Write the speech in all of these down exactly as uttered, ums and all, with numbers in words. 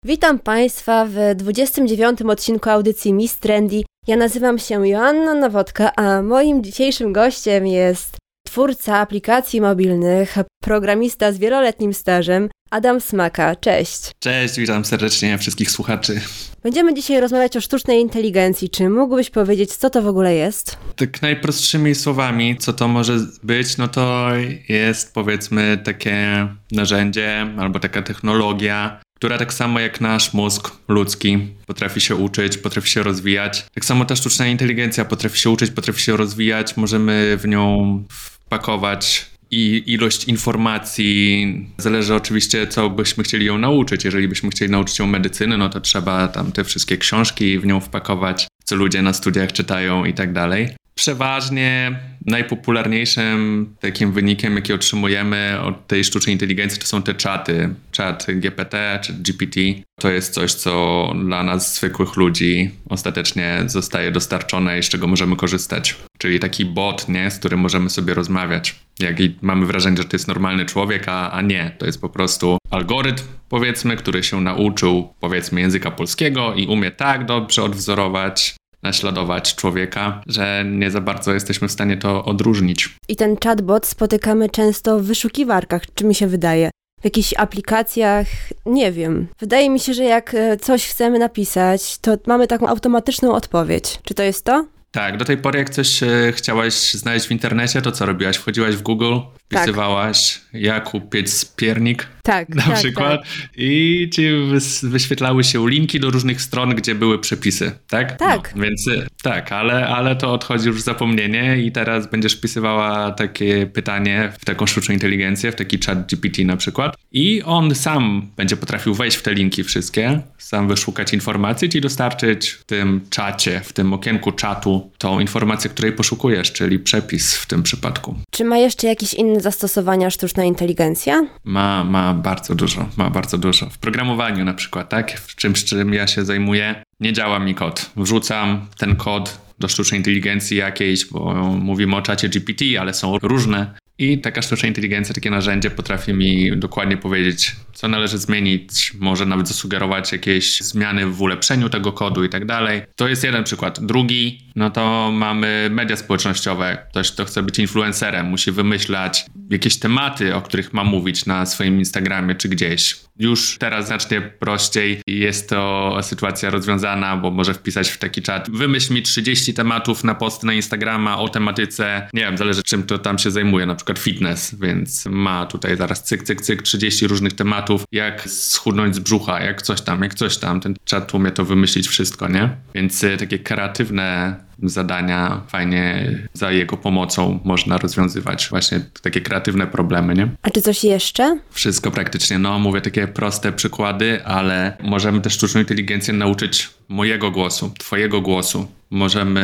Witam Państwa w dwudziestym dziewiątym odcinku audycji Miss Trendy. Ja nazywam się Joanna Nowodka, a moim dzisiejszym gościem jest twórca aplikacji mobilnych, programista z wieloletnim stażem, Adam Smaka. Cześć. Cześć, witam serdecznie wszystkich słuchaczy. Będziemy dzisiaj rozmawiać o sztucznej inteligencji. Czy mógłbyś powiedzieć, co to w ogóle jest? Tak najprostszymi słowami, co to może być, no to jest powiedzmy takie narzędzie albo taka technologia, która tak samo jak nasz mózg ludzki potrafi się uczyć, potrafi się rozwijać. Tak samo ta sztuczna inteligencja potrafi się uczyć, potrafi się rozwijać. Możemy w nią wpakować i ilość informacji. Zależy oczywiście, co byśmy chcieli ją nauczyć. Jeżeli byśmy chcieli nauczyć ją medycyny, no to trzeba tam te wszystkie książki w nią wpakować, co ludzie na studiach czytają i tak dalej. Przeważnie najpopularniejszym takim wynikiem, jaki otrzymujemy od tej sztucznej inteligencji, to są te czaty. Czat G P T czy G P T. To jest coś, co dla nas, zwykłych ludzi, ostatecznie zostaje dostarczone i z czego możemy korzystać. Czyli taki bot, nie, z którym możemy sobie rozmawiać. Jak i mamy wrażenie, że to jest normalny człowiek, a, a nie. To jest po prostu algorytm, powiedzmy, który się nauczył, powiedzmy, języka polskiego i umie tak dobrze odwzorować, naśladować człowieka, że nie za bardzo jesteśmy w stanie to odróżnić. I ten chatbot spotykamy często w wyszukiwarkach, czy mi się wydaje. W jakichś aplikacjach, nie wiem. Wydaje mi się, że jak coś chcemy napisać, to mamy taką automatyczną odpowiedź. Czy to jest to? Tak, do tej pory jak coś e, chciałaś znaleźć w internecie, to co robiłaś? Wchodziłaś w Google, wpisywałaś tak. Jakub Piec-Piernik tak, na tak, przykład tak. i ci wys- wyświetlały się linki do różnych stron, gdzie były przepisy, tak? Tak. No, więc tak, ale, ale to odchodzi już w zapomnienie i teraz będziesz wpisywała takie pytanie w taką sztuczną inteligencję, w taki chat G P T na przykład i on sam będzie potrafił wejść w te linki wszystkie, sam wyszukać informacji, ci dostarczyć w tym czacie, w tym okienku czatu tą informację, której poszukujesz, czyli przepis w tym przypadku. Czy ma jeszcze jakieś inne zastosowania sztuczna inteligencja? Ma, ma bardzo dużo, ma bardzo dużo. W programowaniu na przykład, tak? W czymś, czym ja się zajmuję, nie działa mi kod. Wrzucam ten kod do sztucznej inteligencji jakiejś, bo mówimy o czacie G P T, ale są różne. I taka sztuczna inteligencja, takie narzędzie potrafi mi dokładnie powiedzieć, co należy zmienić, może nawet zasugerować jakieś zmiany w ulepszeniu tego kodu i tak dalej. To jest jeden przykład. Drugi, no to mamy media społecznościowe. Ktoś, kto chce być influencerem, musi wymyślać jakieś tematy, o których ma mówić na swoim Instagramie czy gdzieś. Już teraz znacznie prościej jest to sytuacja rozwiązana, bo może wpisać w taki czat, wymyśl mi trzydzieści tematów na posty na Instagrama o tematyce, nie wiem, zależy czym to tam się zajmuje, na przykład fitness, więc ma tutaj zaraz cyk, cyk, cyk, trzydzieści różnych tematów, jak schudnąć z brzucha, jak coś tam, jak coś tam. Ten czat umie to wymyślić wszystko, nie? Więc y, takie kreatywne zadania fajnie za jego pomocą można rozwiązywać właśnie takie kreatywne problemy, nie? A czy coś jeszcze? Wszystko praktycznie, no mówię takie proste przykłady, ale możemy też sztuczną inteligencję nauczyć mojego głosu, twojego głosu. Możemy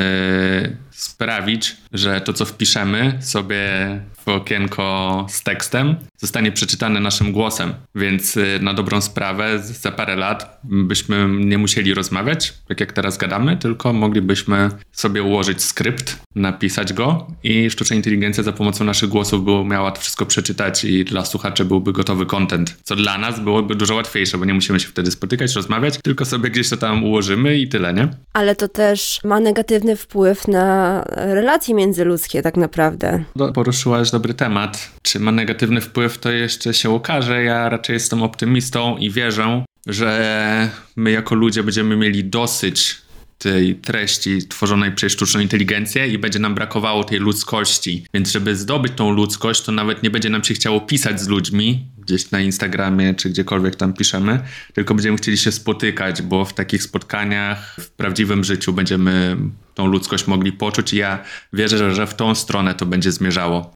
sprawić, że to, co wpiszemy sobie w okienko z tekstem, zostanie przeczytane naszym głosem. Więc na dobrą sprawę za parę lat byśmy nie musieli rozmawiać, tak jak teraz gadamy, tylko moglibyśmy sobie ułożyć skrypt, napisać go i sztuczna inteligencja za pomocą naszych głosów by miała to wszystko przeczytać i dla słuchaczy byłby gotowy content, co dla nas byłoby dużo łatwiejsze, bo nie musimy się wtedy spotykać, rozmawiać, tylko sobie gdzieś to tam ułożymy i tyle, nie? Ale to też ma negatywny wpływ na relacje międzyludzkie tak naprawdę. Poruszyłaś dobry temat. Czy ma negatywny wpływ, to jeszcze się okaże. Ja raczej jestem optymistą i wierzę, że my jako ludzie będziemy mieli dosyć tej treści tworzonej przez sztuczną inteligencję i będzie nam brakowało tej ludzkości. Więc żeby zdobyć tą ludzkość, to nawet nie będzie nam się chciało pisać z ludźmi gdzieś na Instagramie czy gdziekolwiek tam piszemy, tylko będziemy chcieli się spotykać, bo w takich spotkaniach w prawdziwym życiu będziemy tą ludzkość mogli poczuć i ja wierzę, że w tą stronę to będzie zmierzało.